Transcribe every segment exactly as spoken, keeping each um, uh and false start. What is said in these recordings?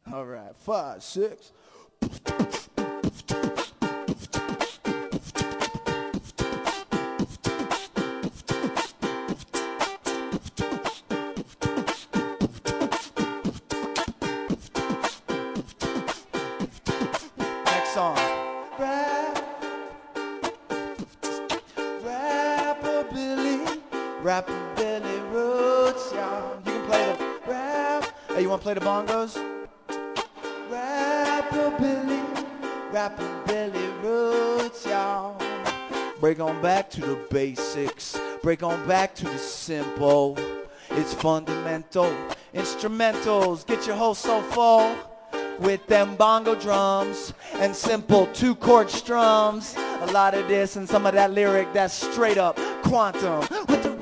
All right, five, six. Next song. Rap, Rap-a-billy, Rap-a-billy roots, y'all. You can play the rap. Hey, you want to play the bongos? Rap-a-billy, Rap-a-billy roots, y'all. Break on back to the basics. Break on back to the simple. It's fundamental. Instrumentals, get your whole soul full with them bongo drums and simple two-chord strums. A lot of this and some of that lyric that's straight up quantum. With the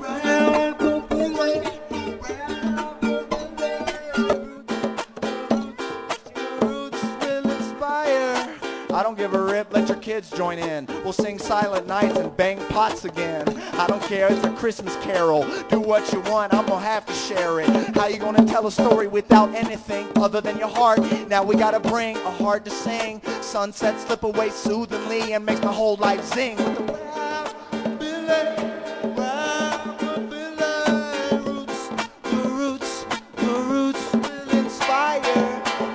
roots will inspire. I don't give a rip, let your kids join in. We'll sing Silent Nights and bang pots again. I don't care, it's a Christmas carol. Do what you want, I'm gonna have to share it. How you gonna tell a story without anything other than your heart? Now we gotta bring a heart to sing. Sunsets slip away soothingly and makes my whole life zing. With the rap-a-billy, rap-a-billy roots, the roots, the roots will inspire.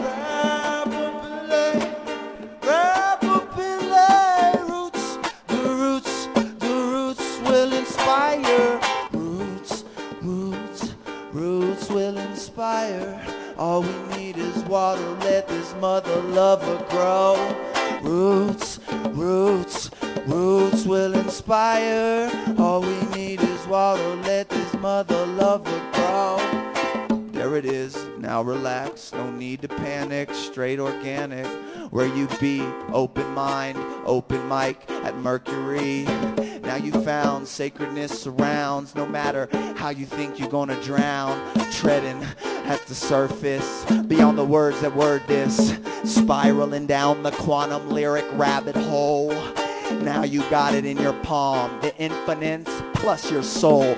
Roots, roots, roots will inspire. All we need is water, let this mother lover grow. Roots, roots, roots will inspire. All we need is water, let this mother lover grow. There it is, now relax, no need to panic, straight organic. Where you be, open mind, open mic at Mercury. Now you found sacredness surrounds, no matter how you think you're gonna drown. Treading at the surface, beyond the words that word this. Spiraling down the quantum lyric rabbit hole. Now you got it in your palm, the infinite plus your soul.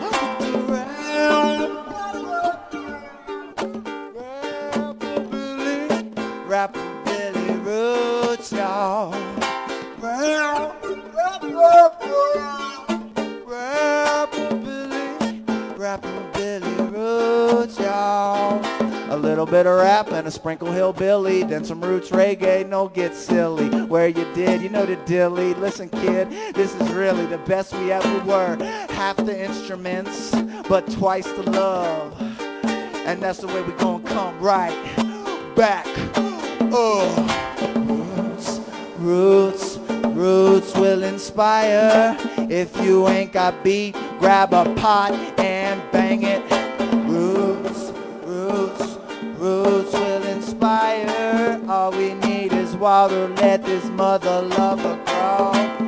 Rap-a-billy roots, y'all. Rap-a-billy, Rap-a-billy roots, y'all. A little bit of rap and a sprinkle hillbilly, then some roots reggae, no get silly. Where you did, you know the dilly. Listen kid, this is really the best we ever were. Half the instruments, but twice the love. And that's the way we gonna come right back. Oh, roots, roots, roots will inspire. If you ain't got beat, grab a pot and bang it. Roots, roots, roots will inspire. All we need is water, let this mother lover grow.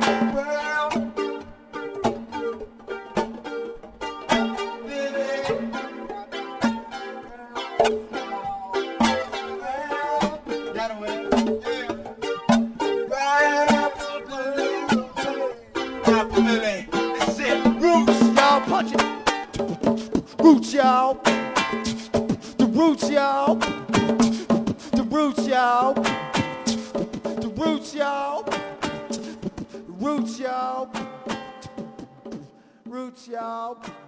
This is it. Roots, y'all, punch it. Roots, y'all. The roots, y'all. The roots, y'all. The roots, y'all. Roots, y'all. Roots, y'all.